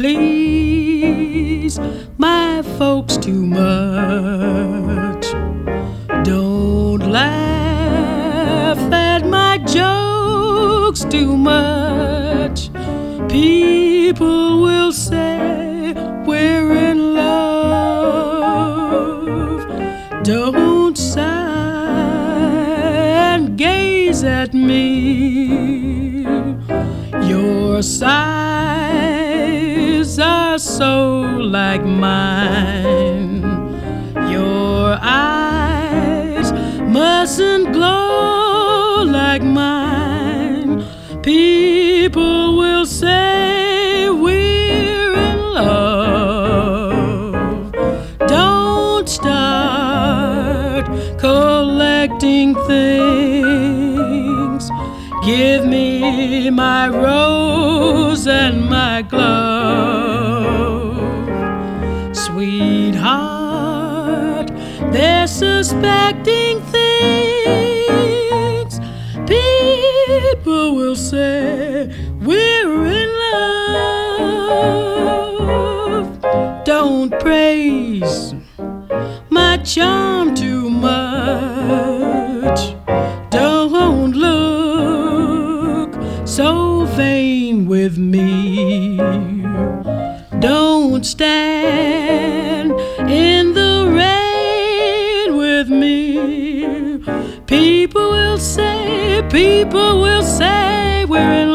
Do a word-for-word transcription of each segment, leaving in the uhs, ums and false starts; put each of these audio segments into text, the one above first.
please my folks too much. Don't laugh at my jokes too much. People will say we're in love. Don't sigh and gaze at me. Your sighs are so like mine. Your eyes mustn't glow like mine. People will say we're in love. Don't start collecting things. Give me my rose and my glove. Sweetheart, they're suspecting things. People will say we're in love. Don't praise my charm too much. Don't look so vain with me. Don't stand in the rain with me. People will say, people will say we're in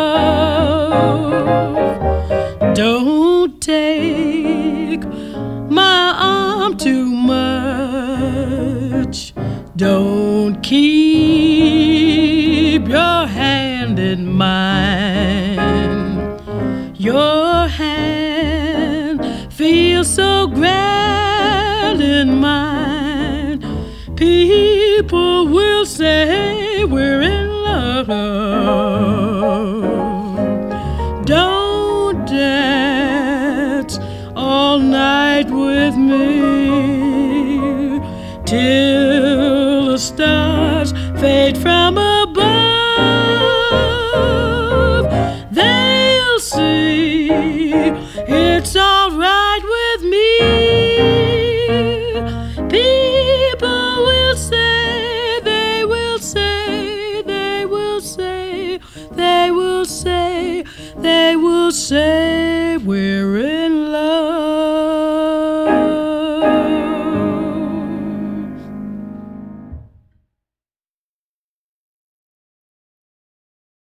love. Don't take my arm too much. Don't keep your hand in mine. Your hand feels so grand in mine. People will say we're in love. Don't dance all night with me till the stars fade from above. They'll see it's all right with me. People will say, they will say, they will say, they will say, they will say we're in